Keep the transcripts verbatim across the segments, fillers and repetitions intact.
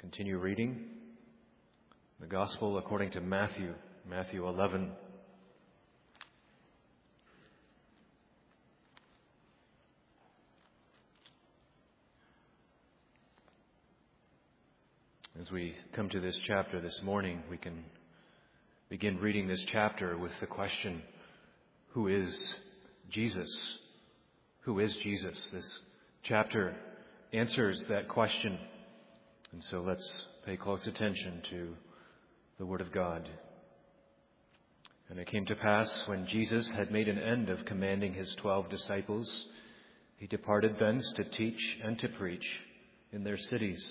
Continue reading the Gospel according to Matthew, Matthew eleven. As we come to this chapter this morning, we can begin reading this chapter with the question, who is Jesus? Who is Jesus? This chapter answers that question. And so let's pay close attention to the Word of God. And it came to pass, when Jesus had made an end of commanding his twelve disciples, he departed thence to teach and to preach in their cities.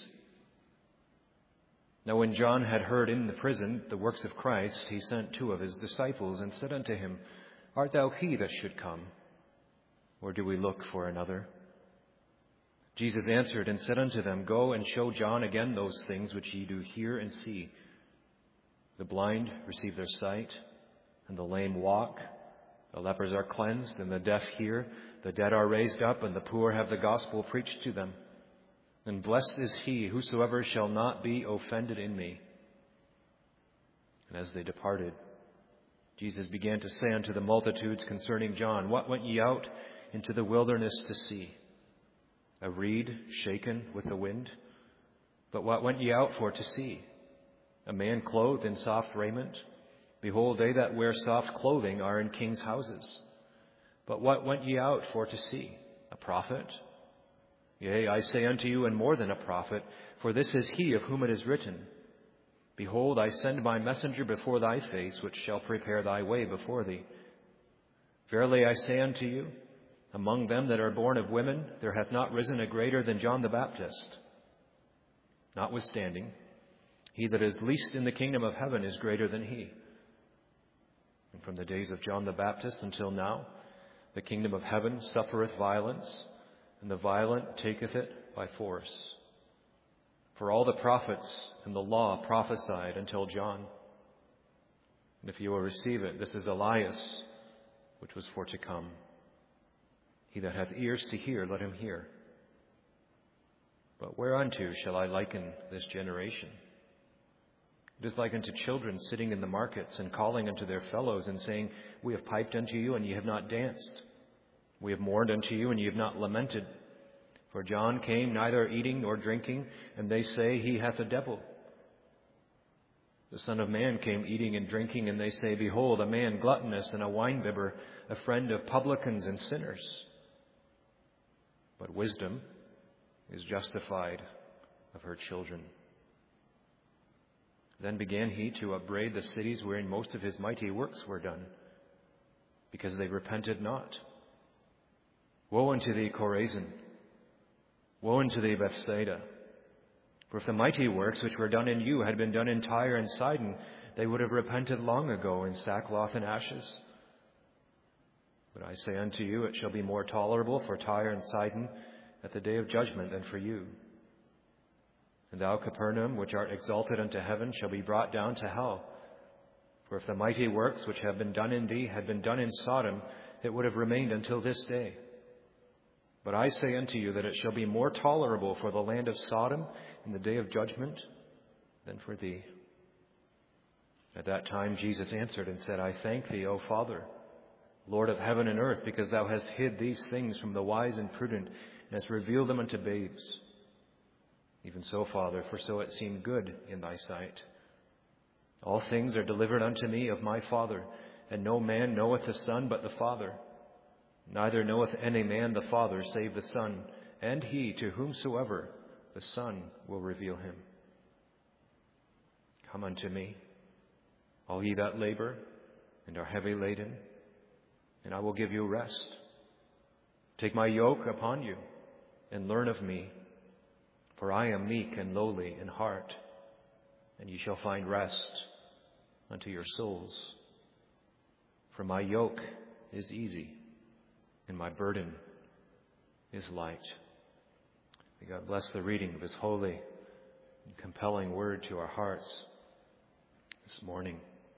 Now when John had heard in the prison the works of Christ, he sent two of his disciples and said unto him, Art thou he that should come, or do we look for another? Jesus answered and said unto them, Go and show John again those things which ye do hear and see. The blind receive their sight, and the lame walk. The lepers are cleansed, and the deaf hear. The dead are raised up, and the poor have the gospel preached to them. And blessed is he whosoever shall not be offended in me. And as they departed, Jesus began to say unto the multitudes concerning John, What went ye out into the wilderness to see? A reed shaken with the wind? But what went ye out for to see? A man clothed in soft raiment? Behold, they that wear soft clothing are in kings' houses. But what went ye out for to see? A prophet? Yea, I say unto you, and more than a prophet, for this is he of whom it is written, Behold, I send my messenger before thy face, which shall prepare thy way before thee. Verily I say unto you, among them that are born of women, there hath not risen a greater than John the Baptist. Notwithstanding, he that is least in the kingdom of heaven is greater than he. And from the days of John the Baptist until now, the kingdom of heaven suffereth violence, and the violent taketh it by force. For all the prophets and the law prophesied until John. And if you will receive it, this is Elias, which was for to come. He that hath ears to hear, let him hear. But whereunto shall I liken this generation? It is like unto children sitting in the markets and calling unto their fellows and saying, We have piped unto you, and ye have not danced. We have mourned unto you, and ye have not lamented. For John came neither eating nor drinking, and they say he hath a devil. The Son of Man came eating and drinking, and they say, Behold, a man gluttonous and a winebibber, a friend of publicans and sinners. But wisdom is justified of her children. Then began he to upbraid the cities wherein most of his mighty works were done, because they repented not. Woe unto thee, Chorazin! Woe unto thee, Bethsaida! For if the mighty works which were done in you had been done in Tyre and Sidon, they would have repented long ago in sackcloth and ashes. But I say unto you, it shall be more tolerable for Tyre and Sidon at the day of judgment than for you. And thou, Capernaum, which art exalted unto heaven, shall be brought down to hell. For if the mighty works which have been done in thee had been done in Sodom, it would have remained until this day. But I say unto you that it shall be more tolerable for the land of Sodom in the day of judgment than for thee. At that time Jesus answered and said, I thank thee, O Father, Lord of heaven and earth, because thou hast hid these things from the wise and prudent, and hast revealed them unto babes. Even so, Father, for so it seemed good in thy sight. All things are delivered unto me of my Father, and no man knoweth the Son but the Father. Neither knoweth any man the Father save the Son, and he to whomsoever the Son will reveal him. Come unto me, all ye that labor and are heavy laden, and I will give you rest. Take my yoke upon you, and learn of me, for I am meek and lowly in heart, and ye shall find rest unto your souls. For my yoke is easy, and my burden is light. May God bless the reading of his holy and compelling word to our hearts this morning.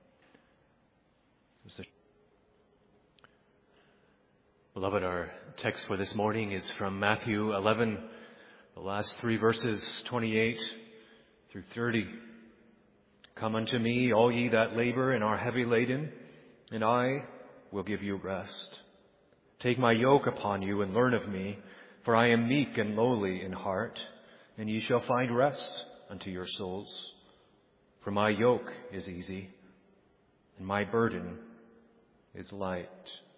Beloved, our text for this morning is from Matthew eleven, the last three verses, twenty-eight through thirty. Come unto me, all ye that labor and are heavy laden, and I will give you rest. Take my yoke upon you and learn of me, for I am meek and lowly in heart, and ye shall find rest unto your souls. For my yoke is easy, and my burden is light.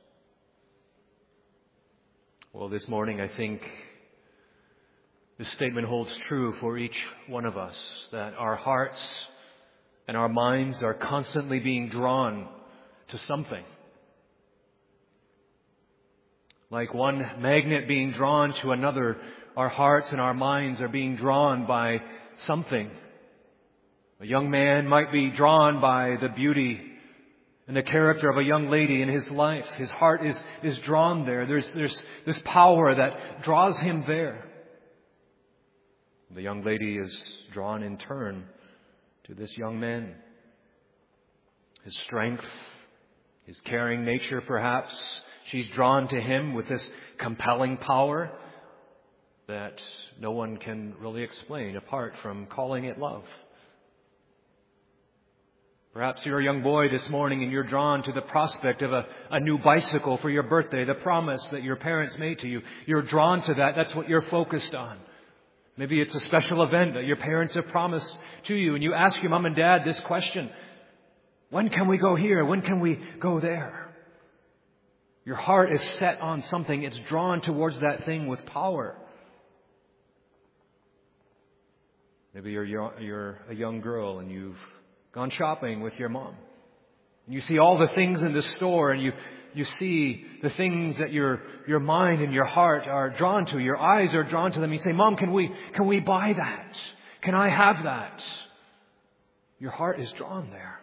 Well, this morning I think this statement holds true for each one of us, that our hearts and our minds are constantly being drawn to something. Like one magnet being drawn to another, our hearts and our minds are being drawn by something. A young man might be drawn by the beauty and the character of a young lady in his life. His heart is, is drawn there. There's, there's this power that draws him there. The young lady is drawn in turn to this young man. His strength, his caring nature perhaps. She's drawn to him with this compelling power that no one can really explain apart from calling it love. Perhaps you're a young boy this morning and you're drawn to the prospect of a, a new bicycle for your birthday, the promise that your parents made to you. You're drawn to that. That's what you're focused on. Maybe it's a special event that your parents have promised to you, and you ask your mom and dad this question: when can we go here? When can we go there? Your heart is set on something. It's drawn towards that thing with power. Maybe you're, you're a young girl and you've gone shopping with your mom. And you see all the things in the store, and you you see the things that your your mind and your heart are drawn to. Your eyes are drawn to them. You say, Mom, can we can we buy that? Can I have that? Your heart is drawn there.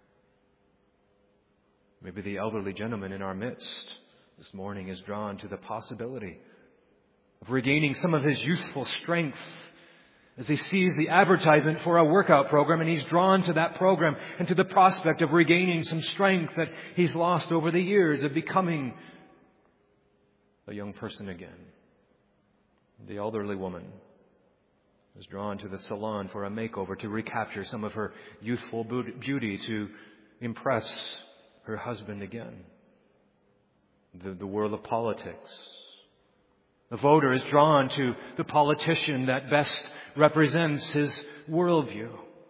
Maybe the elderly gentleman in our midst this morning is drawn to the possibility of regaining some of his youthful strength as he sees the advertisement for a workout program, and he's drawn to that program and to the prospect of regaining some strength that he's lost over the years, of becoming a young person again. The elderly woman is drawn to the salon for a makeover, to recapture some of her youthful beauty, to impress her husband again. The, the world of politics. The voter is drawn to the politician that best represents his worldview.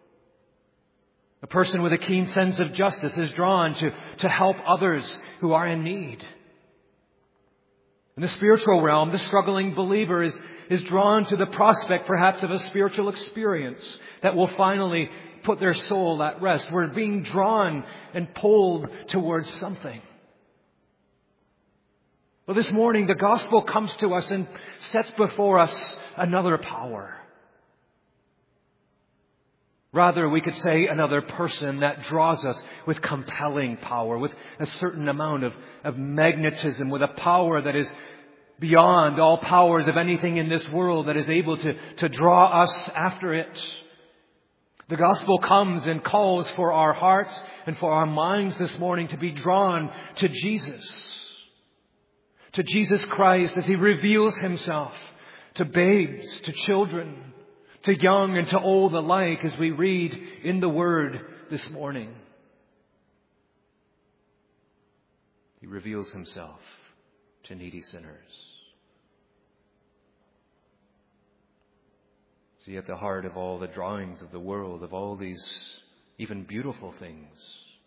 A person with a keen sense of justice is drawn to, to help others who are in need. In the spiritual realm, the struggling believer is, is drawn to the prospect perhaps of a spiritual experience that will finally put their soul at rest. We're being drawn and pulled towards something. Well, this morning the gospel comes to us and sets before us another power. Rather, we could say another person that draws us with compelling power, with a certain amount of, of magnetism, with a power that is beyond all powers of anything in this world, that is able to, to draw us after it. The gospel comes and calls for our hearts and for our minds this morning to be drawn to Jesus. To Jesus Christ as He reveals Himself to babes, to children, to young and to old alike, as we read in the Word this morning. He reveals Himself to needy sinners. See, at the heart of all the drawings of the world, of all these even beautiful things,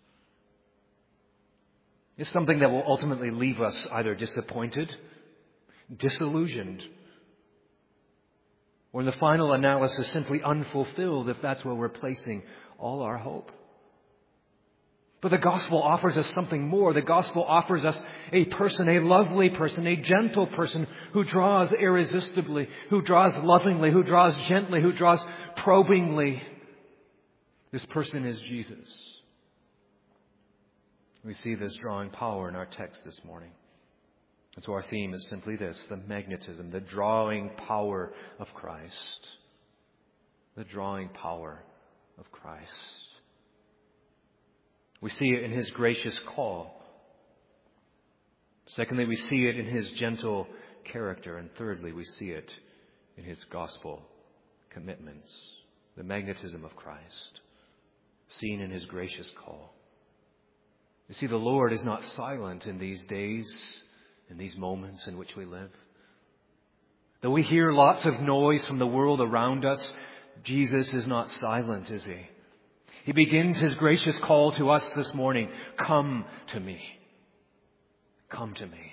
is something that will ultimately leave us either disappointed, disillusioned, or in the final analysis simply unfulfilled, if that's where we're placing all our hope. But the gospel offers us something more. The gospel offers us a person, a lovely person, a gentle person who draws irresistibly, who draws lovingly, who draws gently, who draws probingly. This person is Jesus. We see this drawing power in our text this morning. And so our theme is simply this: the magnetism, the drawing power of Christ. The drawing power of Christ. We see it in His gracious call. Secondly, we see it in His gentle character. And thirdly, we see it in His gospel commitments. the magnetism of Christ, seen in his gracious call. You see, the Lord is not silent in these days, in these moments in which we live. Though we hear lots of noise from the world around us, Jesus is not silent, is he? He begins his gracious call to us this morning. Come to me. Come to me.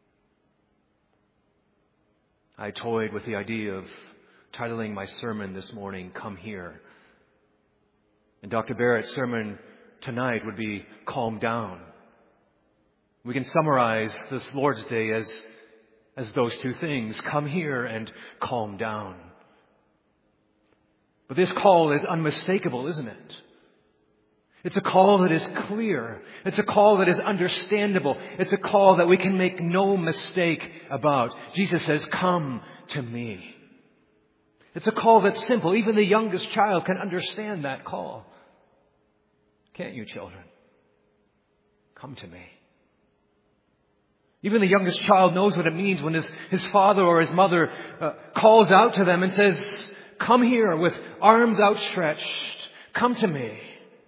I toyed with the idea of titling my sermon this morning, Come Here. And Doctor Barrett's sermon tonight would be Calm Down. We can summarize this Lord's Day as, as those two things, come here and calm down. But this call is unmistakable, isn't it? It's a call that is clear. It's a call that is understandable. It's a call that we can make no mistake about. Jesus says, come to me. It's a call that's simple. Even the youngest child can understand that call. Can't you, children? Come to me. Even the youngest child knows what it means when his, his father or his mother uh, calls out to them and says, come here with arms outstretched. Come to me.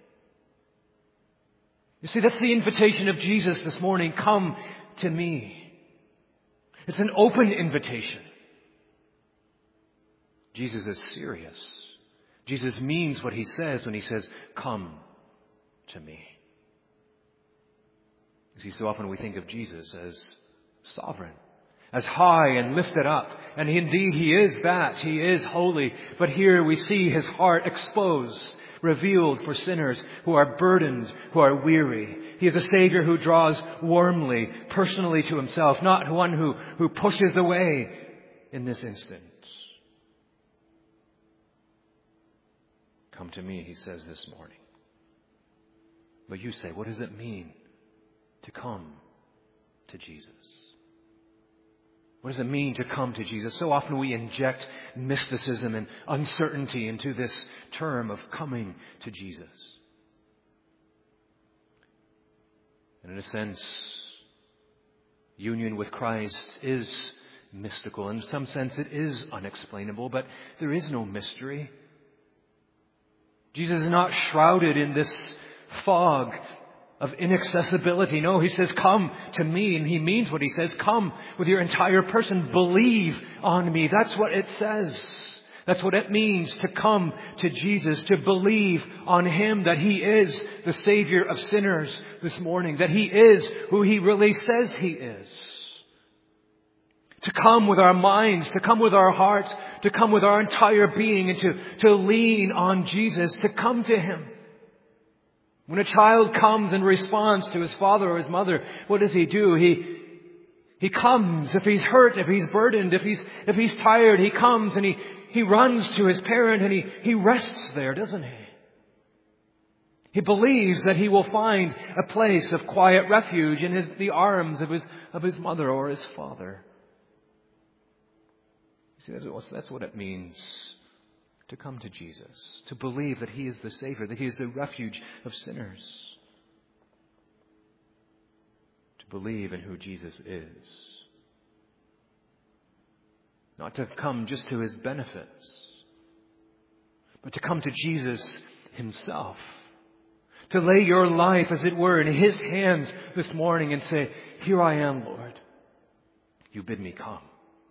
You see, that's the invitation of Jesus this morning. Come to me. It's an open invitation. Jesus is serious. Jesus means what he says when he says, come to me. You see, so often we think of Jesus as sovereign, as high and lifted up. And indeed, he is that. He is holy. But here we see his heart exposed, revealed for sinners who are burdened, who are weary. He is a Savior who draws warmly, personally to himself, not one who, who pushes away in this instant. Come to me, he says this morning. But you say, what does it mean to come to Jesus? What does it mean to come to Jesus? So often we inject mysticism and uncertainty into this term of coming to Jesus. And in a sense, union with Christ is mystical. In some sense, it is unexplainable, but there is no mystery. Jesus is not shrouded in this fog of inaccessibility. No, he says, come to me. And he means what he says. Come with your entire person. Believe on me. That's what it says. That's what it means to come to Jesus, to believe on him, that he is the Savior of sinners this morning, that he is who he really says he is. To come with our minds, to come with our hearts, to come with our entire being, and to, to lean on Jesus, to come to him. When a child comes and responds to his father or his mother, what does he do? He he comes. If he's hurt, if he's burdened, if he's if he's tired, he comes and he, he runs to his parent and he, he rests there, doesn't he? He believes that he will find a place of quiet refuge in his, the arms of his of his mother or his father. See, that's what, that's what it means to come to Jesus, to believe that he is the Savior, that he is the refuge of sinners, to believe in who Jesus is. Not to come just to his benefits, but to come to Jesus himself. To lay your life, as it were, in his hands this morning and say, here I am, Lord. You bid me come.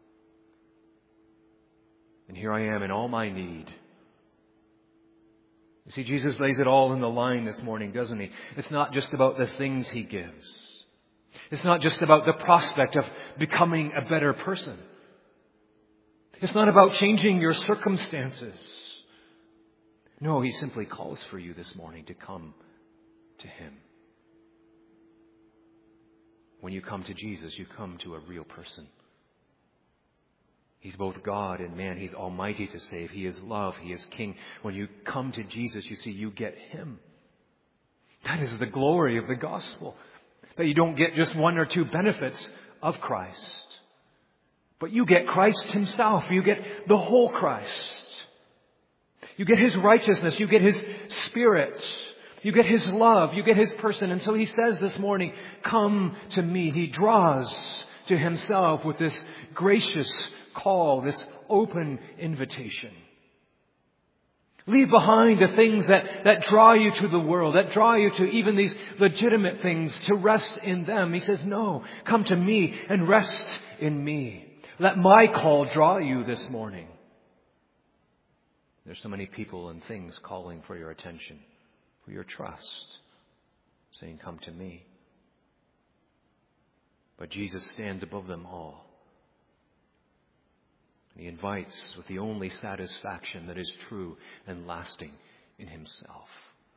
And here I am in all my need. You see, Jesus lays it all in the line this morning, doesn't he? It's not just about the things he gives. It's not just about the prospect of becoming a better person. It's not about changing your circumstances. No, he simply calls for you this morning to come to him. When you come to Jesus, you come to a real person. He's both God and man. He's almighty to save. He is love. He is king. When you come to Jesus, you see, you get him. That is the glory of the gospel. That you don't get just one or two benefits of Christ, but you get Christ himself. You get the whole Christ. You get his righteousness. You get his spirit. You get his love. You get his person. And so he says this morning, come to me. He draws to himself with this gracious call, this open invitation. Leave behind the things that, that draw you to the world, that draw you to even these legitimate things, to rest in them. He says, no, come to me and rest in me. Let my call draw you this morning. There's so many people and things calling for your attention, for your trust, saying, come to me. But Jesus stands above them all. He invites with the only satisfaction that is true and lasting in himself.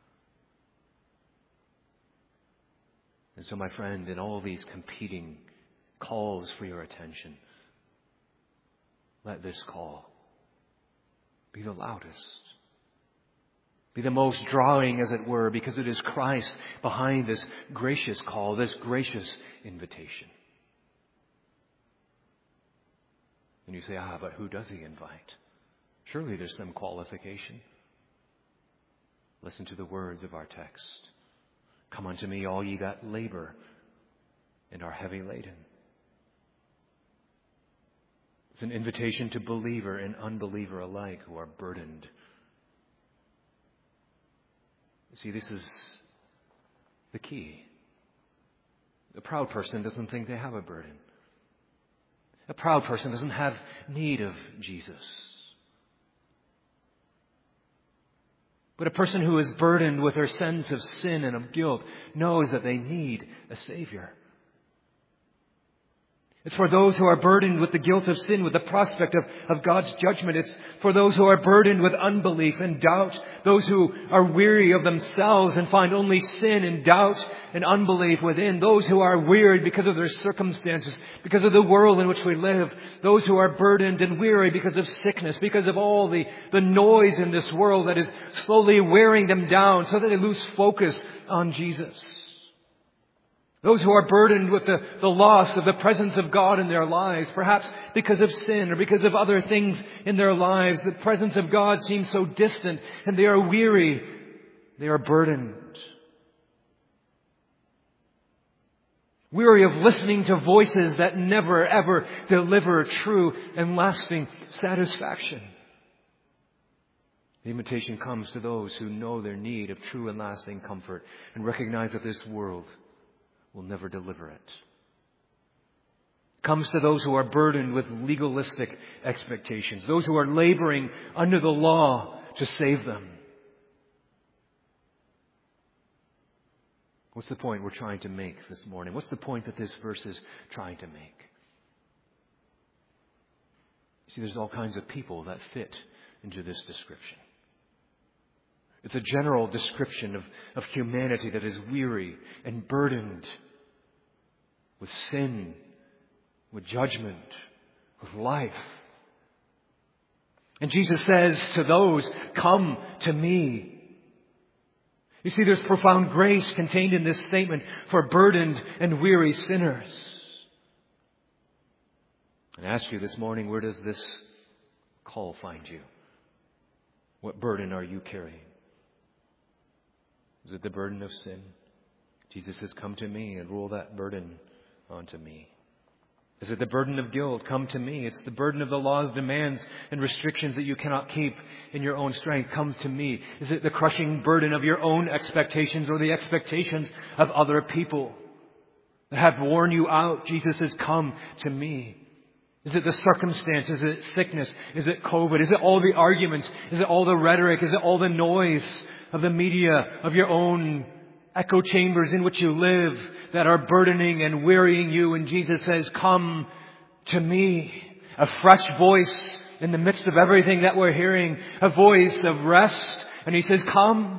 And so, my friend, in all these competing calls for your attention, let this call be the loudest, be the most drawing, as it were, because it is Christ behind this gracious call, this gracious invitation. And you say, ah, but who does he invite? Surely there's some qualification. Listen to the words of our text. Come unto me, all ye that labor and are heavy laden. It's an invitation to believer and unbeliever alike who are burdened. See, this is the key. The proud person doesn't think they have a burden. A proud person doesn't have need of Jesus. But a person who is burdened with their sense of sin and of guilt knows that they need a Savior. It's for those who are burdened with the guilt of sin, with the prospect of, of God's judgment. It's for those who are burdened with unbelief and doubt. Those who are weary of themselves and find only sin and doubt and unbelief within. Those who are wearied because of their circumstances, because of the world in which we live. Those who are burdened and weary because of sickness, because of all the, the noise in this world that is slowly wearing them down so that they lose focus on Jesus. Those who are burdened with the, the loss of the presence of God in their lives, perhaps because of sin or because of other things in their lives. The presence of God seems so distant and they are weary. They are burdened. Weary of listening to voices that never ever deliver true and lasting satisfaction. The invitation comes to those who know their need of true and lasting comfort and recognize that this world will never deliver it. Comes to those who are burdened with legalistic expectations, those who are laboring under the law to save them. What's the point we're trying to make this morning? What's the point that this verse is trying to make? See, there's all kinds of people that fit into this description. It's a general description of, of humanity that is weary and burdened with sin, with judgment, with life. And Jesus says to those, come to me. You see, there's profound grace contained in this statement for burdened and weary sinners. And I ask you this morning, where does this call find you? What burden are you carrying? Is it the burden of sin? Jesus says, come to me and roll that burden onto me. Is it the burden of guilt? Come to me. It's the burden of the law's demands and restrictions that you cannot keep in your own strength. Come to me. Is it the crushing burden of your own expectations or the expectations of other people that have worn you out? Jesus says, come to me. Is it the circumstances? Is it sickness? Is it COVID? Is it all the arguments? Is it all the rhetoric? Is it all the noise of the media, of your own echo chambers in which you live that are burdening and wearying you? And Jesus says, come to me. A fresh voice in the midst of everything that we're hearing. A voice of rest. And He says, come.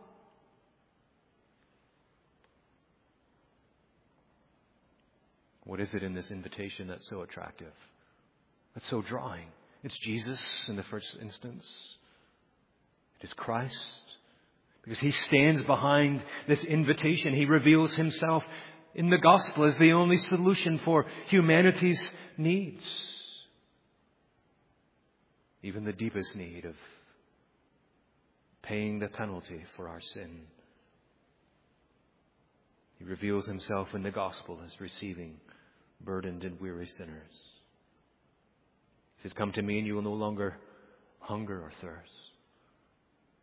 What is it in this invitation that's so attractive? That's so drawing? It's Jesus in the first instance. It is Christ. Because He stands behind this invitation. He reveals Himself in the gospel as the only solution for humanity's needs. Even the deepest need of paying the penalty for our sin. He reveals Himself in the gospel as receiving burdened and weary sinners. He says, come to me and you will no longer hunger or thirst.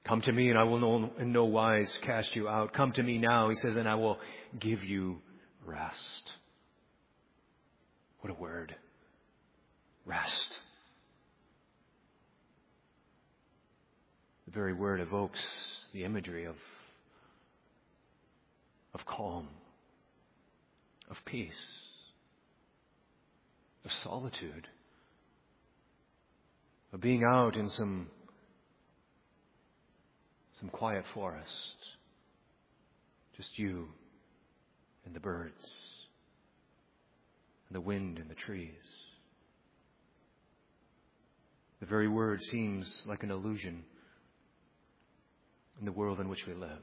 Come to me and I will no, in no wise cast you out. Come to me now, he says, and I will give you rest. What a word. Rest. The very word evokes the imagery of, of calm, of peace, of solitude, of being out in some, some quiet forest, just you and the birds and the wind and the trees. The very word seems like an illusion in the world in which we live.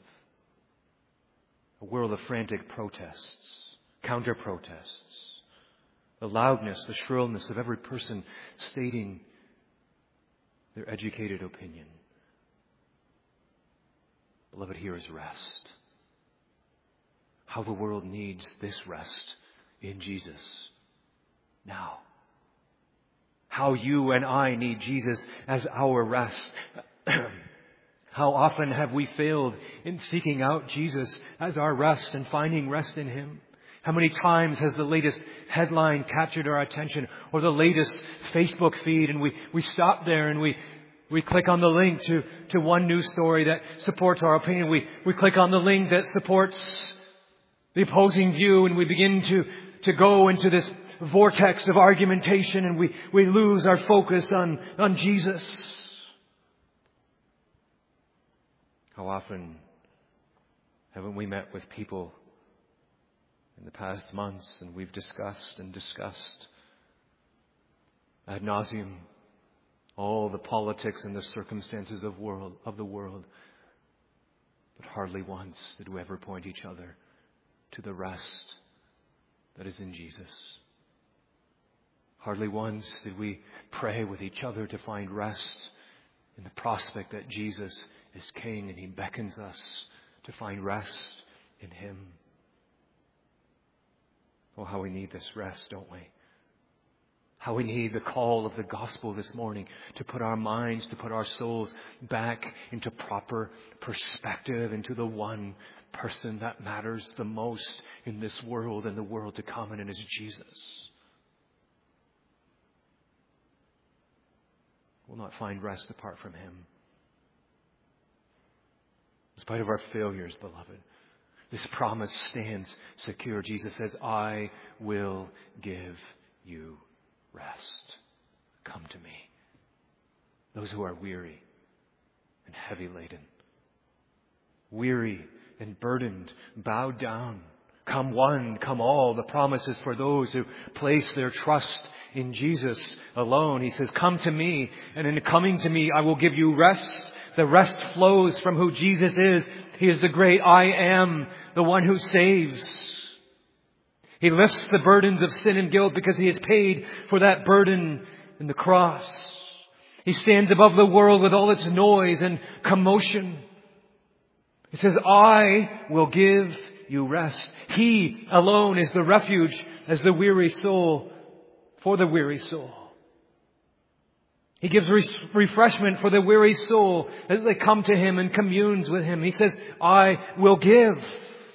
A world of frantic protests, counter-protests, the loudness, the shrillness of every person stating their educated opinion. Beloved, here is rest. How the world needs this rest in Jesus now. How you and I need Jesus as our rest. How often have we failed in seeking out Jesus as our rest and finding rest in Him? How many times has the latest headline captured our attention, or the latest Facebook feed, and we, we stop there and we, we click on the link to, to one news story that supports our opinion. We, we click on the link that supports the opposing view, and we begin to, to go into this vortex of argumentation, and we, we lose our focus on, on Jesus. How often haven't we met with people in the past months, and we've discussed and discussed ad nauseum all the politics and the circumstances of world of the world, but hardly once did we ever point each other to the rest that is in Jesus. Hardly once did we pray with each other to find rest in the prospect that Jesus is King and He beckons us to find rest in Him. Oh, how we need this rest, don't we? How we need the call of the gospel this morning to put our minds, to put our souls back into proper perspective, into the one person that matters the most in this world and the world to come, and it is Jesus. We'll not find rest apart from Him. In spite of our failures, beloved, this promise stands secure. Jesus says, I will give you rest. Come to me, those who are weary and heavy laden. Weary and burdened, bowed down. Come one, come all. The promise is for those who place their trust in Jesus alone. He says, come to me, and in coming to me, I will give you rest. The rest flows from who Jesus is. He is the great I am, the one who saves. He lifts the burdens of sin and guilt because He has paid for that burden in the cross. He stands above the world with all its noise and commotion. He says, I will give you rest. He alone is the refuge as the weary soul, for the weary soul. He gives re- refreshment for the weary soul as they come to Him and communes with Him. He says, I will give.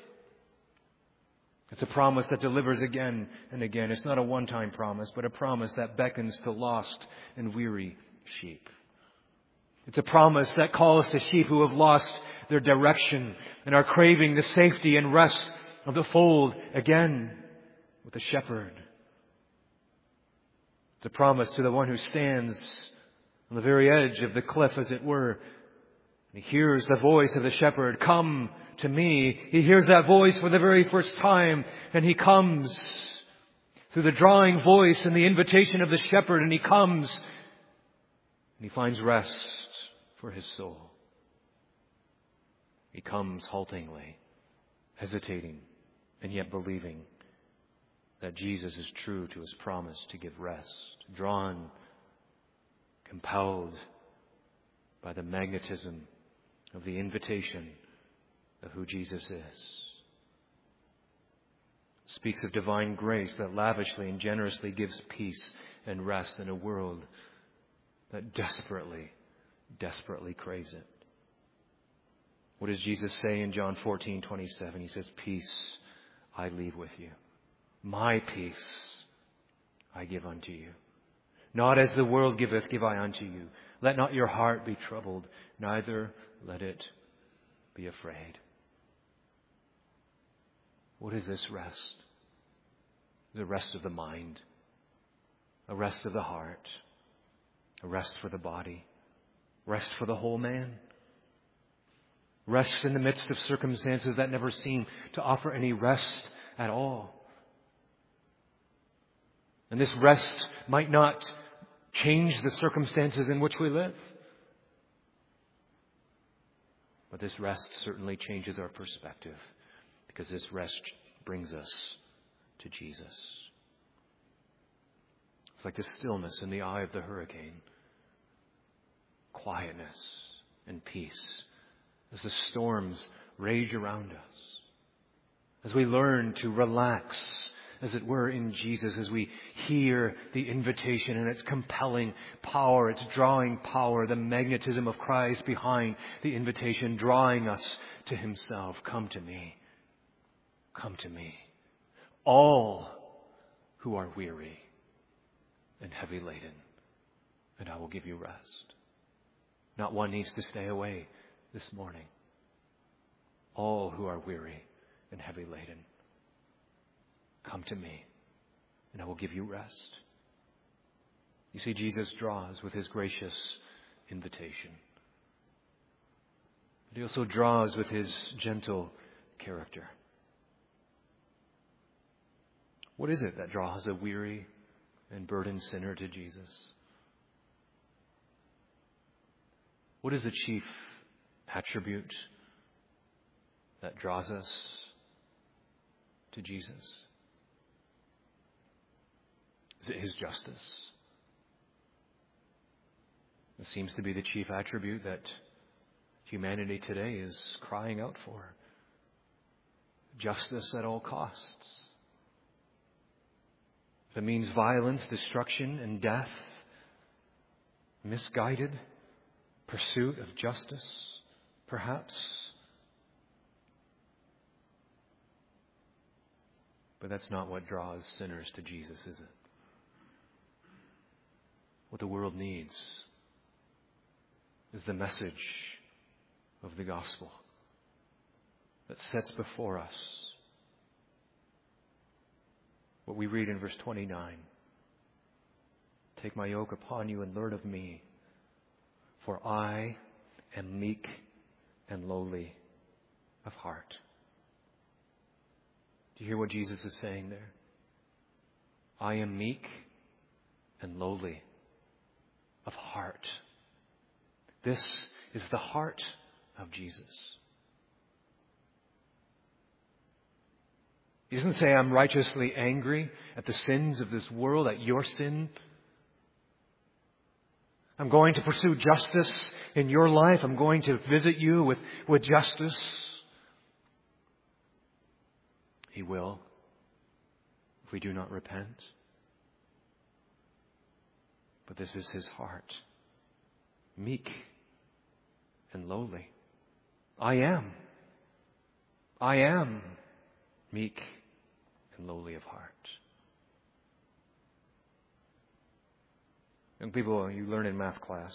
It's a promise that delivers again and again. It's not a one-time promise, but a promise that beckons to lost and weary sheep. It's a promise that calls to sheep who have lost their direction and are craving the safety and rest of the fold again with the shepherd. It's a promise to the one who stands on the very edge of the cliff, as it were. He hears the voice of the shepherd, come to me. He hears that voice for the very first time, and he comes through the drawing voice and the invitation of the shepherd, and he comes and he finds rest for his soul. He comes haltingly, hesitating, and yet believing that Jesus is true to His promise to give rest, drawn, compelled by the magnetism of the invitation of who Jesus is. It speaks of divine grace that lavishly and generously gives peace and rest in a world that desperately, desperately craves it. What does Jesus say in John fourteen twenty-seven? He says, peace I leave with you. My peace I give unto you. Not as the world giveth, give I unto you. Let not your heart be troubled, neither let it be afraid. What is this rest? The rest of the mind, a rest of the heart, a rest for the body, rest for the whole man. Rest in the midst of circumstances that never seem to offer any rest at all. And this rest might not change the circumstances in which we live. But this rest certainly changes our perspective, because this rest brings us to Jesus. It's like the stillness in the eye of the hurricane. Quietness and peace as the storms rage around us. As we learn to relax, as it were, in Jesus, as we hear the invitation and its compelling power, its drawing power, the magnetism of Christ behind the invitation, drawing us to Himself. Come to me. Come to me. All who are weary and heavy laden, and I will give you rest. Not one needs to stay away this morning. All who are weary and heavy laden, come to me, and I will give you rest. You see, Jesus draws with His gracious invitation. But He also draws with His gentle character. What is it that draws a weary and burdened sinner to Jesus? What is the chief attribute that draws us to Jesus? Is it His justice? It seems to be the chief attribute that humanity today is crying out for. Justice at all costs. If it means violence, destruction, and death, misguided pursuit of justice, perhaps. But that's not what draws sinners to Jesus, is it? What the world needs is the message of the gospel that sets before us what we read in verse twenty-nine. Take my yoke upon you and learn of me, for I am meek and lowly of heart. Do you hear what Jesus is saying there? I am meek and lowly of heart. This is the heart of Jesus. He doesn't say, I'm righteously angry at the sins of this world, at your sin. I'm going to pursue justice in your life. I'm going to visit you with, with justice. He will, if we do not repent. But this is His heart. Meek and lowly. I am. I am meek and lowly of heart. Young people, you learn in math class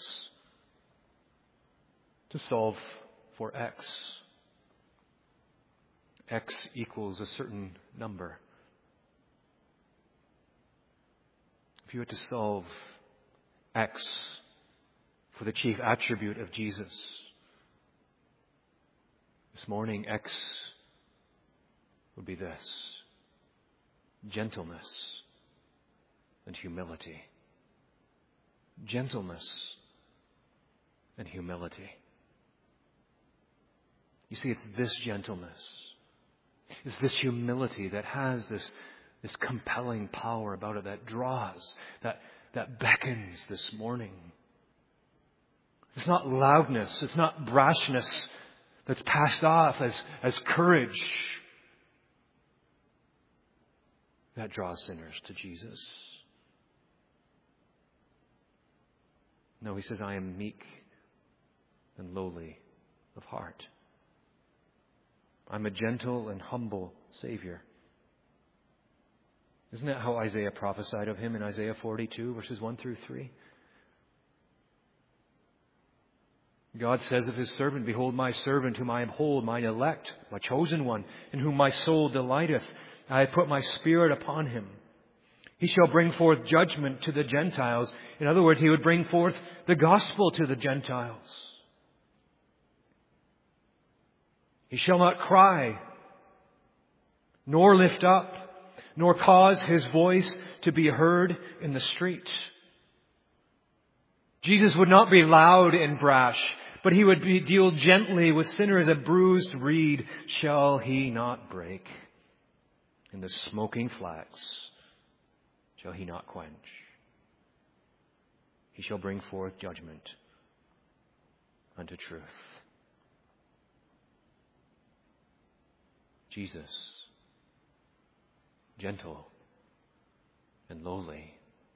to solve for x. X equals a certain number. If you were to solve X for the chief attribute of Jesus, this morning X would be this: gentleness and humility. Gentleness and humility. You see, it's this gentleness, it's this humility that has this, this compelling power about it that draws, that, that beckons this morning. It's not loudness, it's not brashness that's passed off as, as courage that draws sinners to Jesus. No, He says, I am meek and lowly of heart. I'm a gentle and humble Savior. Isn't that how Isaiah prophesied of him in Isaiah forty-two, verses one through three? God says of his servant, behold my servant whom I uphold, mine elect, my chosen one, in whom my soul delighteth. I have put my spirit upon him. He shall bring forth judgment to the Gentiles. In other words, he would bring forth the gospel to the Gentiles. He shall not cry, nor lift up, nor cause his voice to be heard in the street. Jesus would not be loud and brash, but he would be, deal gently with sinners. A bruised reed shall he not break, and the smoking flax shall he not quench. He shall bring forth judgment unto truth. Jesus, gentle and lowly.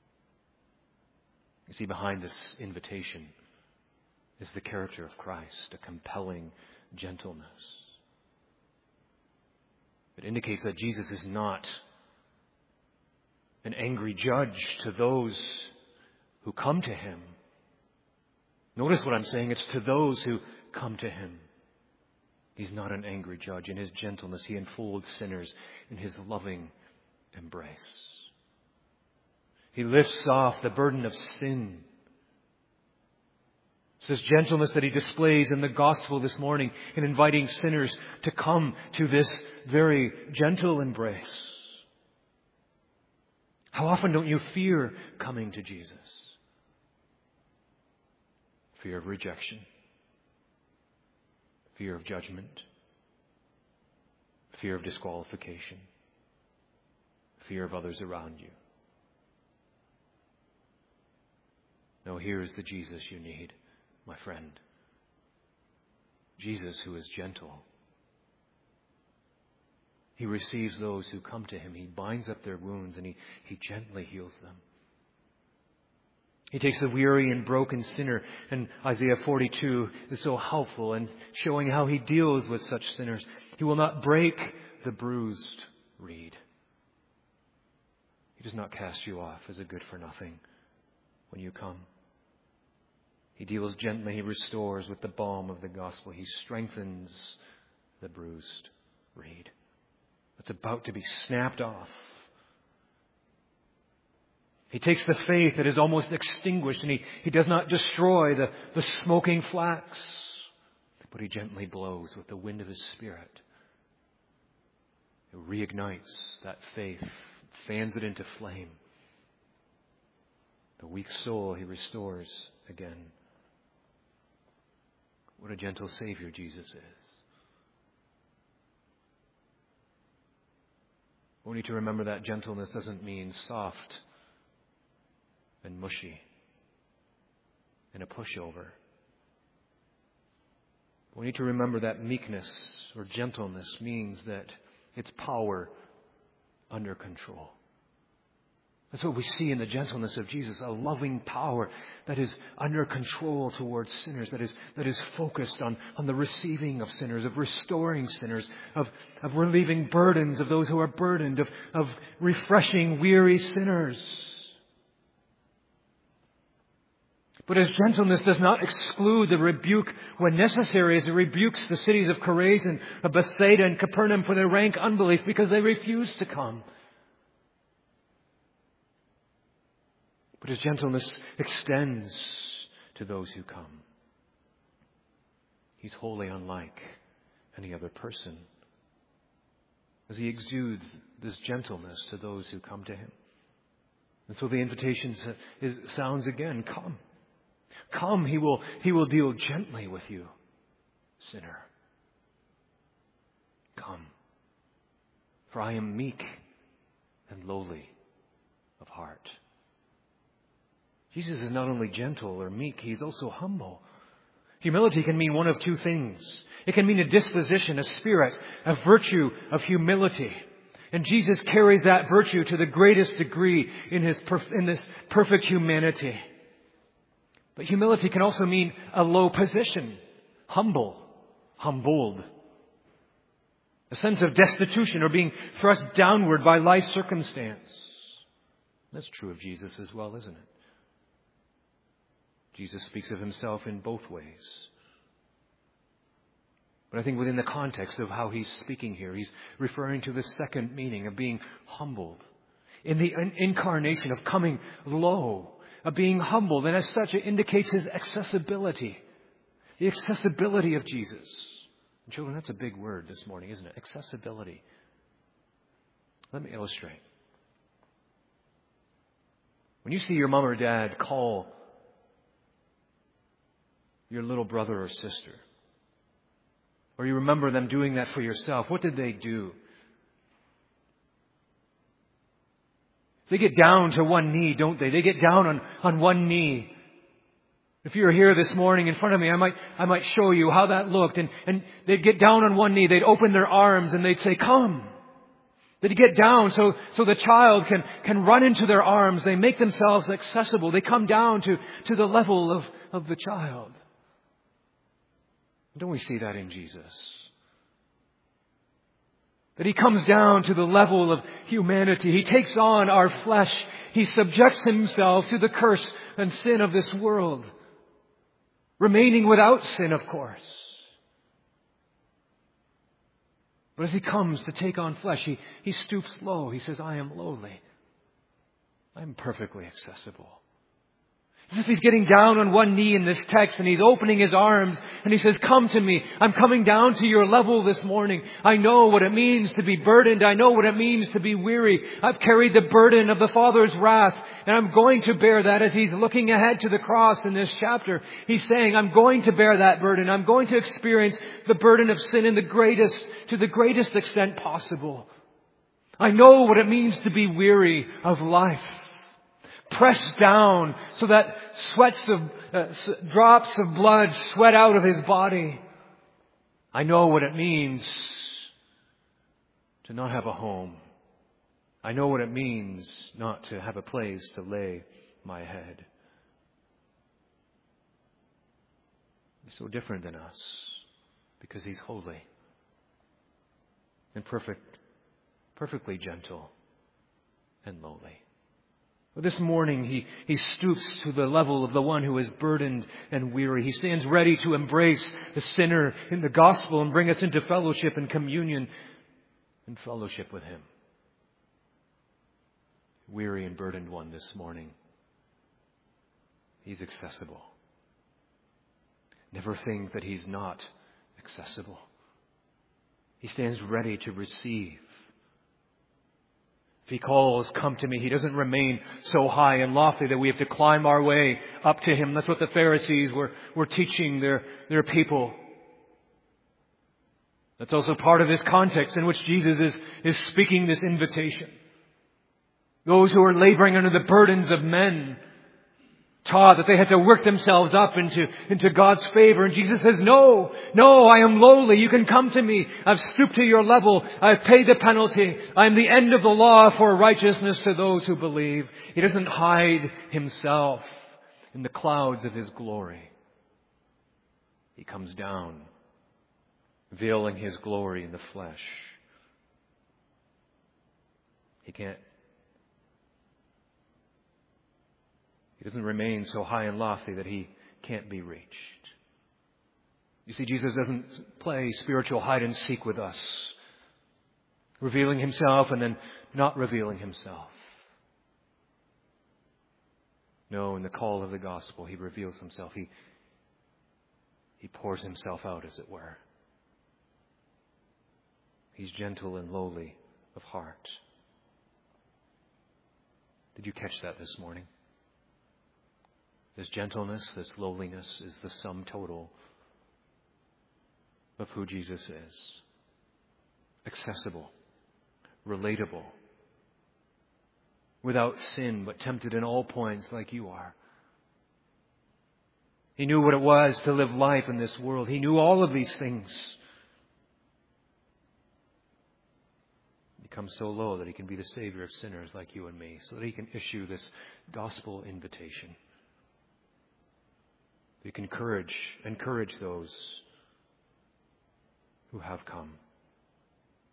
You see, behind this invitation is the character of Christ, a compelling gentleness. It indicates that Jesus is not an angry judge to those who come to him. Notice what I'm saying. It's to those who come to him. He's not an angry judge. In his gentleness, he enfolds sinners in his loving embrace. He lifts off the burden of sin. It's this gentleness that he displays in the gospel this morning in inviting sinners to come to this very gentle embrace. How often don't you fear coming to Jesus? Fear of rejection. Fear of judgment. Fear of disqualification. Fear of others around you. No, here is the Jesus you need, my friend. Jesus who is gentle. He receives those who come to him. He binds up their wounds and he, he gently heals them. He takes the weary and broken sinner, and Isaiah forty-two is so helpful in showing how he deals with such sinners. He will not break the bruised reed. He does not cast you off as a good for nothing when you come. He deals gently. He restores with the balm of the gospel. He strengthens the bruised reed that's about to be snapped off. He takes the faith that is almost extinguished and he, he does not destroy the, the smoking flax, but he gently blows with the wind of his Spirit. It reignites that faith, fans it into flame. The weak soul he restores again. What a gentle Savior Jesus is. We need to remember that gentleness doesn't mean soft and mushy and a pushover. We need to remember that meekness or gentleness means that it's power under control. That's what we see in the gentleness of Jesus, a loving power that is under control towards sinners, that is that is focused on, on the receiving of sinners, of restoring sinners, of, of relieving burdens of those who are burdened, of, of refreshing weary sinners. But his gentleness does not exclude the rebuke when necessary, as he rebukes the cities of Chorazin, of Bethsaida and Capernaum for their rank unbelief because they refuse to come. But his gentleness extends to those who come. He's wholly unlike any other person, as he exudes this gentleness to those who come to him. And so the invitation is, sounds again, come. Come, he will, he will deal gently with you, sinner. Come, for I am meek and lowly of heart. Jesus is not only gentle or meek, he's also humble. Humility can mean one of two things. It can mean a disposition, a spirit, a virtue of humility. And Jesus carries that virtue to the greatest degree in his perf- in this perfect humanity. But humility can also mean a low position, humble, humbled. A sense of destitution or being thrust downward by life circumstance. That's true of Jesus as well, isn't it? Jesus speaks of himself in both ways. But I think within the context of how he's speaking here, he's referring to the second meaning of being humbled. In the incarnation of coming low, of being humbled. And as such, it indicates his accessibility. The accessibility of Jesus. And children, that's a big word this morning, isn't it? Accessibility. Let me illustrate. When you see your mom or dad call your little brother or sister, or you remember them doing that for yourself, what did they do? They get down to one knee, don't they? They get down on, on one knee. If you were here this morning in front of me, I might I might show you how that looked. And, and they'd get down on one knee, they'd open their arms and they'd say, "Come." They'd get down so, so the child can, can run into their arms. They make themselves accessible. They come down to, to the level of, of the child. Don't we see that in Jesus? That he comes down to the level of humanity. He takes on our flesh. He subjects himself to the curse and sin of this world. Remaining without sin, of course. But as he comes to take on flesh, he, he stoops low. He says, "I am lowly. I am perfectly accessible." As if he's getting down on one knee in this text and he's opening his arms and he says, "Come to me. I'm coming down to your level this morning. I know what it means to be burdened. I know what it means to be weary. I've carried the burden of the Father's wrath and I'm going to bear that." As he's looking ahead to the cross in this chapter, he's saying, "I'm going to bear that burden. I'm going to experience the burden of sin in the greatest, to the greatest extent possible. I know what it means to be weary of life. Pressed down so that sweats of uh, drops of blood sweat out of his body. I know what it means to not have a home. I know what it means not to have a place to lay my head." He's so different than us because he's holy and perfect, perfectly gentle and lowly. This morning, he, he stoops to the level of the one who is burdened and weary. He stands ready to embrace the sinner in the gospel and bring us into fellowship and communion and fellowship with him. Weary and burdened one this morning. He's accessible. Never think that he's not accessible. He stands ready to receive. If he calls, "Come to me," he doesn't remain so high and lofty that we have to climb our way up to him. That's what the Pharisees were, were teaching their, their people. That's also part of this context in which Jesus is, is speaking this invitation. Those who are laboring under the burdens of men taught that they had to work themselves up into, into God's favor. And Jesus says, "No, no, I am lowly. You can come to me. I've stooped to your level. I've paid the penalty. I am the end of the law for righteousness to those who believe." He doesn't hide himself in the clouds of his glory. He comes down, veiling his glory in the flesh. He can't He doesn't remain so high and lofty that he can't be reached. You see, Jesus doesn't play spiritual hide and seek with us, revealing himself and then not revealing himself. No, in the call of the gospel, he reveals himself. He, he pours himself out, as it were. He's gentle and lowly of heart. Did you catch that this morning? This gentleness, this lowliness is the sum total of who Jesus is. Accessible, relatable, without sin, but tempted in all points like you are. He knew what it was to live life in this world. He knew all of these things. He comes so low that he can be the Savior of sinners like you and me, so that he can issue this gospel invitation. You can encourage, encourage those who have come.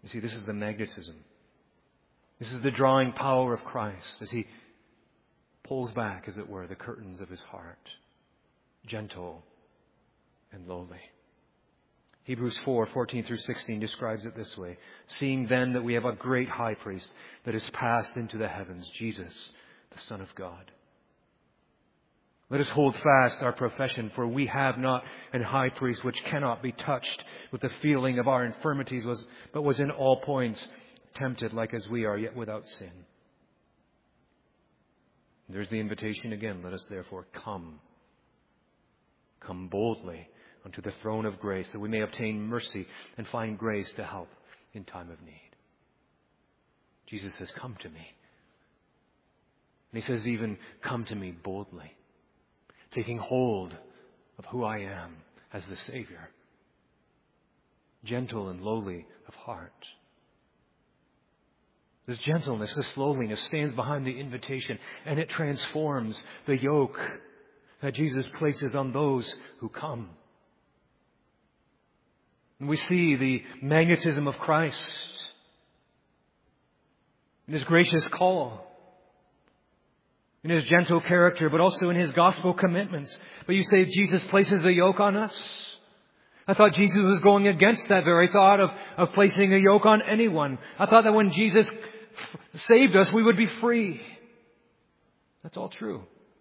You see, this is the magnetism. This is the drawing power of Christ as He pulls back, as it were, the curtains of His heart. Gentle and lowly. Hebrews four, fourteen through sixteen describes it this way. Seeing then that we have a great high priest that is passed into the heavens, Jesus, the Son of God. Let us hold fast our profession, for we have not an high priest which cannot be touched with the feeling of our infirmities, was, but was in all points tempted like as we are, yet without sin. There's the invitation again. Let us therefore come. Come boldly unto the throne of grace, that we may obtain mercy and find grace to help in time of need. Jesus says, come to me. And He says even, come to me boldly, taking hold of who I am as the Savior. Gentle and lowly of heart. This gentleness, this lowliness stands behind the invitation, and it transforms the yoke that Jesus places on those who come. And we see the magnetism of Christ in His gracious call, in His gentle character, but also in His gospel commitments. But you say Jesus places a yoke on us? I thought Jesus was going against that very thought of, of placing a yoke on anyone. I thought that when Jesus f- saved us, we would be free. That's all true.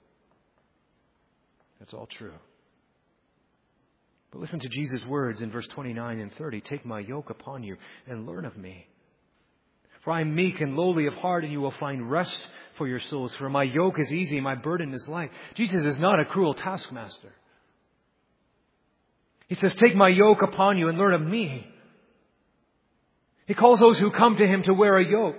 That's all true. But listen to Jesus' words in verse twenty-nine and thirty. Take my yoke upon you and learn of me. For I am meek and lowly of heart, and you will find rest for your souls. For my yoke is easy, my burden is light. Jesus is not a cruel taskmaster. He says, take my yoke upon you and learn of me. He calls those who come to Him to wear a yoke.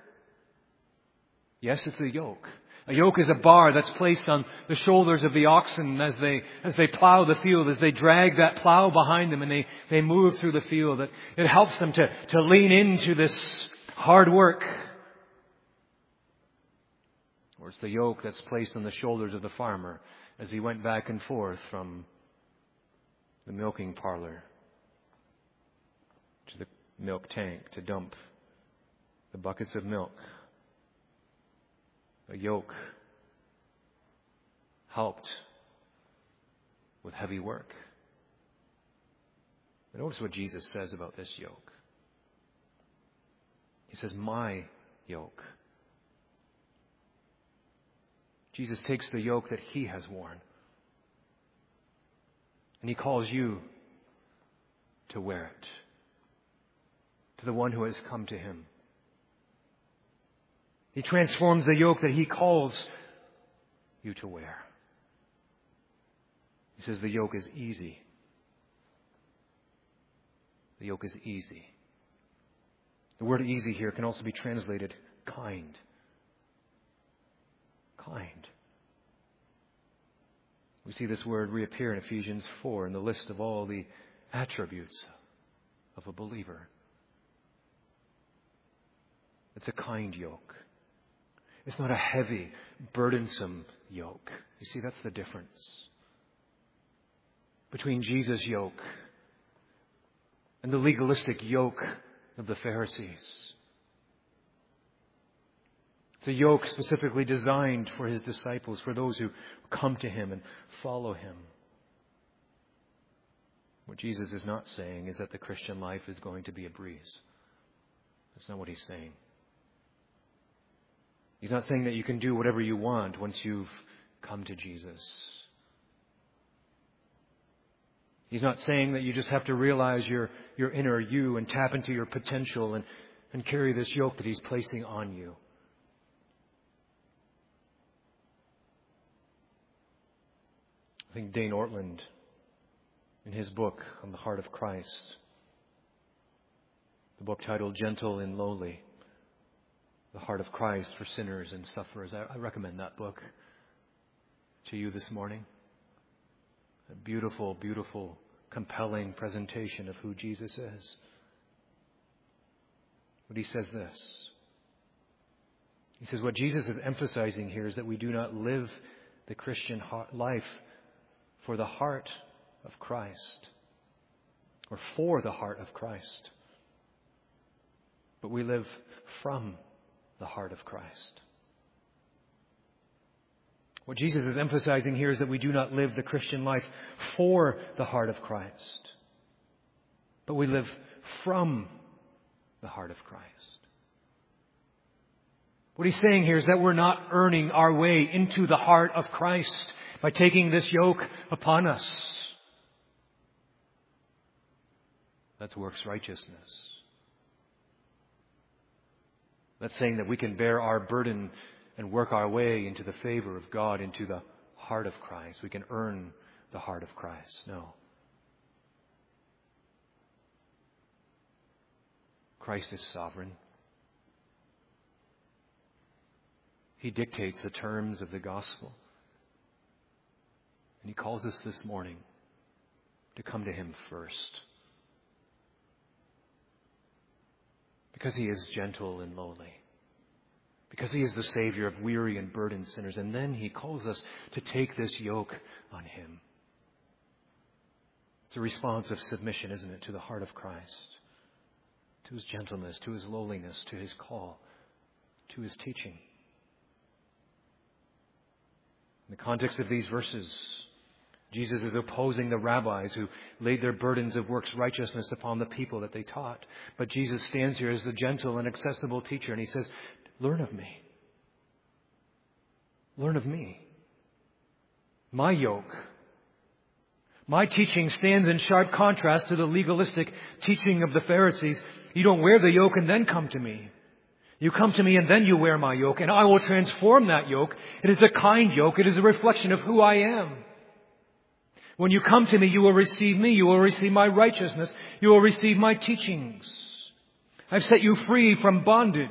Yes, it's a yoke. A yoke is a bar that's placed on the shoulders of the oxen as they as they plow the field, as they drag that plow behind them and they, they move through the field. It, it helps them to, to lean into this hard work. Or it's the yoke that's placed on the shoulders of the farmer as he went back and forth from the milking parlor to the milk tank to dump the buckets of milk. A yoke helped with heavy work. But notice what Jesus says about this yoke. He says, my yoke. Jesus takes the yoke that He has worn, and He calls you to wear it, to the one who has come to Him. He transforms the yoke that He calls you to wear. He says the yoke is easy. The yoke is easy. The word easy here can also be translated kind. Kind. We see this word reappear in Ephesians four in the list of all the attributes of a believer. It's a kind yoke. It's not a heavy, burdensome yoke. You see, that's the difference between Jesus' yoke and the legalistic yoke of the Pharisees. It's a yoke specifically designed for His disciples, for those who come to Him and follow Him. What Jesus is not saying is that the Christian life is going to be a breeze. That's not what He's saying. He's not saying that you can do whatever you want once you've come to Jesus. He's not saying that you just have to realize your, your inner you and tap into your potential and, and carry this yoke that He's placing on you. I think Dane Ortland, in his book on the heart of Christ, the book titled Gentle and Lowly, the heart of Christ for sinners and sufferers. I, I recommend that book to you this morning. A beautiful, beautiful, compelling presentation of who Jesus is. But He says this. He says what Jesus is emphasizing here is that we do not live the Christian life for the heart of Christ or for the heart of Christ. but we live from the heart of Christ. What Jesus is emphasizing here is that we do not live the Christian life for the heart of Christ, but we live from the heart of Christ. What he's saying here is that we're not earning our way into the heart of Christ by taking this yoke upon us. That's works righteousness. That's saying that we can bear our burden and work our way into the favor of God, into the heart of Christ. We can earn the heart of Christ. No. Christ is sovereign. He dictates the terms of the gospel. And He calls us this morning to come to Him first. Because He is gentle and lowly. Because He is the Savior of weary and burdened sinners. And then He calls us to take this yoke on Him. It's a response of submission, isn't it, to the heart of Christ. To His gentleness, to His lowliness, to His call, to His teaching. In the context of these verses, Jesus is opposing the rabbis who laid their burdens of works righteousness upon the people that they taught. But Jesus stands here as the gentle and accessible teacher, and He says, learn of me. Learn of me. My yoke, my teaching stands in sharp contrast to the legalistic teaching of the Pharisees. You don't wear the yoke and then come to me. You come to me and then you wear my yoke, and I will transform that yoke. It is a kind yoke. It is a reflection of who I am. When you come to me, you will receive me. You will receive my righteousness. You will receive my teachings. I've set you free from bondage.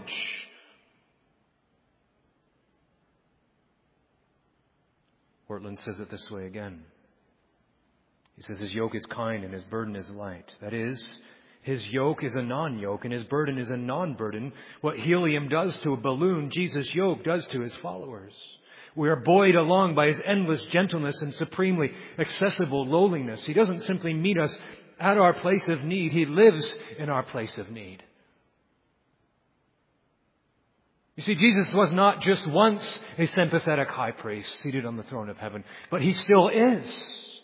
Ortland says it this way again. He says his yoke is kind and his burden is light. That is, his yoke is a non-yoke and his burden is a non-burden. What helium does to a balloon, Jesus' yoke does to His followers. We are buoyed along by His endless gentleness and supremely accessible lowliness. He doesn't simply meet us at our place of need. He lives in our place of need. You see, Jesus was not just once a sympathetic high priest seated on the throne of heaven, but He still is.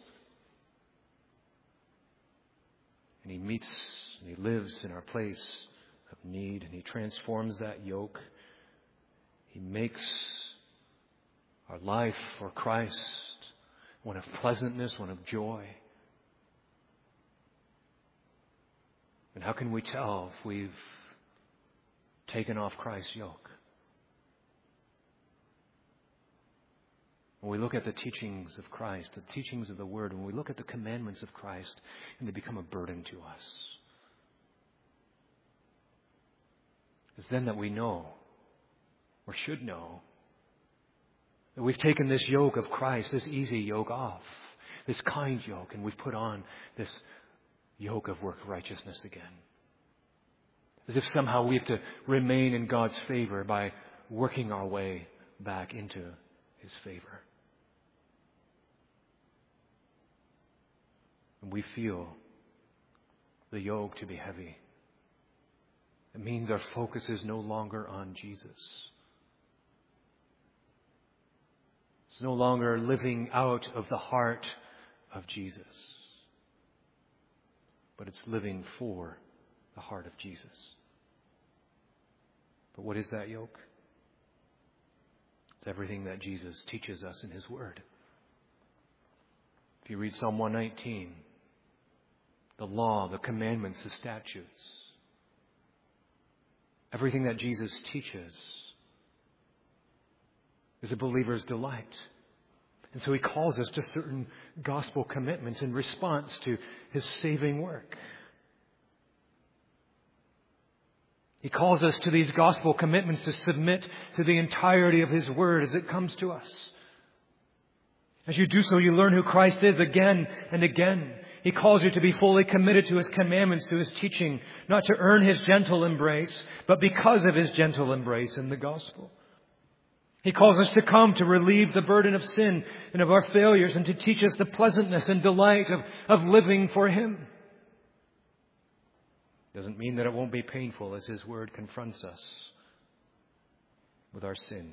And He meets and He lives in our place of need, and He transforms that yoke. He makes our life for Christ one of pleasantness, one of joy. And how can we tell if we've taken off Christ's yoke? When we look at the teachings of Christ, the teachings of the Word, when we look at the commandments of Christ, and they become a burden to us. It's then that we know, or should know, that we've taken this yoke of Christ, this easy yoke off, this kind yoke, and we've put on this yoke of work righteousness again. As if somehow we have to remain in God's favor by working our way back into His favor. And we feel the yoke to be heavy. It means our focus is no longer on Jesus. It's no longer living out of the heart of Jesus, but it's living for the heart of Jesus. But what is that yoke? It's everything that Jesus teaches us in His Word. If you read Psalm one nineteen, the law, the commandments, the statutes, everything that Jesus teaches is a believer's delight. And so He calls us to certain gospel commitments in response to His saving work. He calls us to these gospel commitments to submit to the entirety of His Word as it comes to us. As you do so, you learn who Christ is again and again. He calls you to be fully committed to His commandments, to His teaching, not to earn His gentle embrace, but because of His gentle embrace in the gospel. He calls us to come to relieve the burden of sin and of our failures and to teach us the pleasantness and delight of, of living for Him. Doesn't mean that it won't be painful as His Word confronts us with our sin.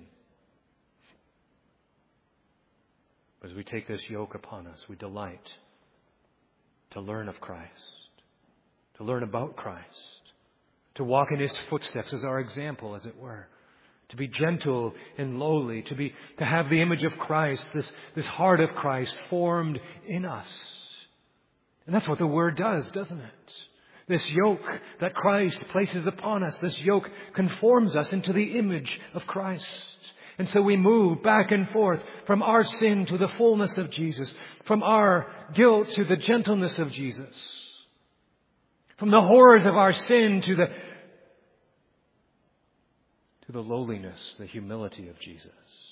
But as we take this yoke upon us, we delight to learn of Christ, to learn about Christ, to walk in His footsteps as our example, as it were, to be gentle and lowly, to be to have the image of Christ, this, this heart of Christ formed in us. And that's what the Word does, doesn't it? This yoke that Christ places upon us, this yoke conforms us into the image of Christ. And so we move back and forth from our sin to the fullness of Jesus, from our guilt to the gentleness of Jesus, from the horrors of our sin to the, to the lowliness, the humility of Jesus.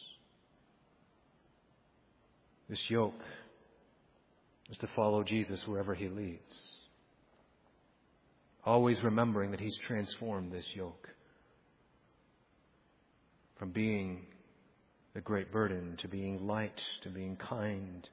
This yoke is to follow Jesus wherever He leads, always remembering that He's transformed this yoke from being a great burden to being light, to being kind.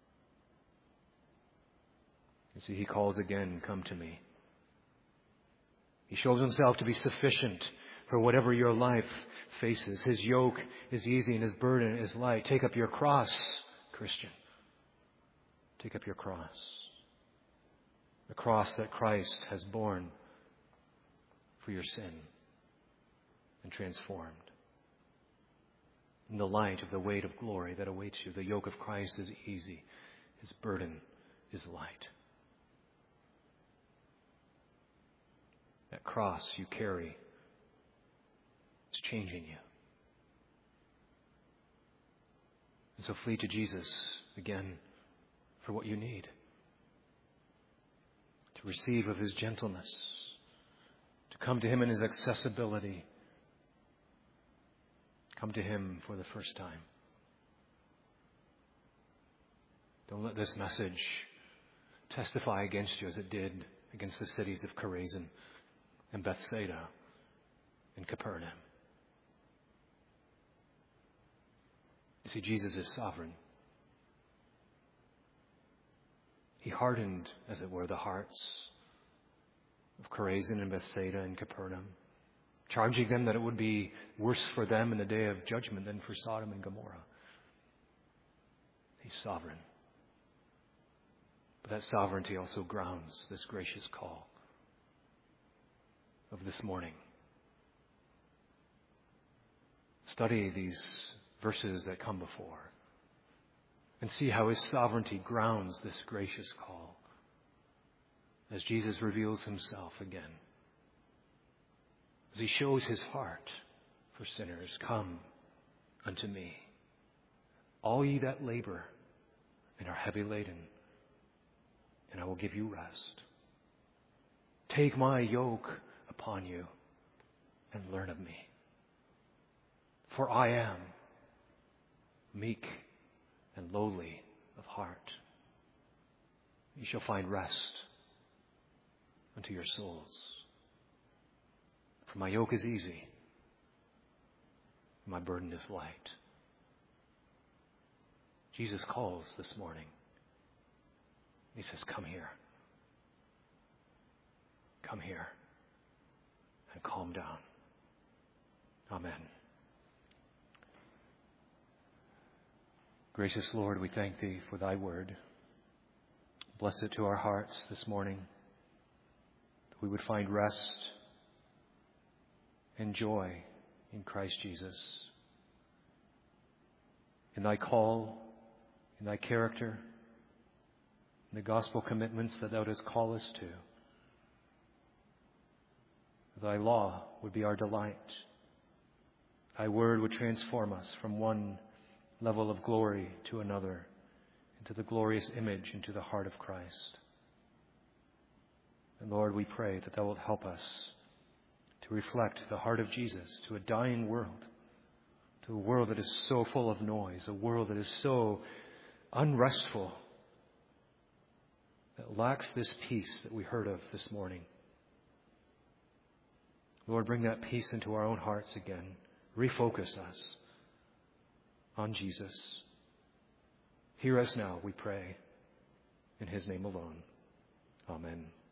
You see, He calls again, come to me. He shows Himself to be sufficient for whatever your life faces. His yoke is easy and His burden is light. Take up your cross, Christian. Take up your cross. The cross that Christ has borne for your sin and transformed. In the light of the weight of glory that awaits you, the yoke of Christ is easy. His burden is light. That cross you carry is changing you. And so flee to Jesus again for what you need. To receive of His gentleness. To come to Him in His accessibility. Come to Him for the first time. Don't let this message testify against you as it did against the cities of Chorazin and Bethsaida and Capernaum. You see, Jesus is sovereign. He hardened, as it were, the hearts of Chorazin and Bethsaida and Capernaum, charging them that it would be worse for them in the day of judgment than for Sodom and Gomorrah. He's sovereign. But that sovereignty also grounds this gracious call of this morning. Study these verses that come before and see how His sovereignty grounds this gracious call as Jesus reveals Himself again. As He shows His heart for sinners, come unto me, all ye that labor and are heavy laden, and I will give you rest. Take my yoke upon you and learn of me. For I am meek and lowly of heart. You shall find rest unto your souls. For my yoke is easy, my burden is light. Jesus calls this morning. He says, come here. Come here and calm down. Amen. Gracious Lord, we thank Thee for Thy word. Bless it to our hearts this morning, that we would find rest and joy in Christ Jesus, in Thy call, in Thy character, in the gospel commitments that Thou dost call us to. Thy law would be our delight. Thy word would transform us from one level of glory to another, into the glorious image, into the heart of Christ. And Lord, we pray that Thou wilt help us to reflect the heart of Jesus to a dying world, to a world that is so full of noise, a world that is so unrestful, that lacks this peace that we heard of this morning. Lord, bring that peace into our own hearts again. Refocus us on Jesus. Hear us now, we pray, in His name alone. Amen.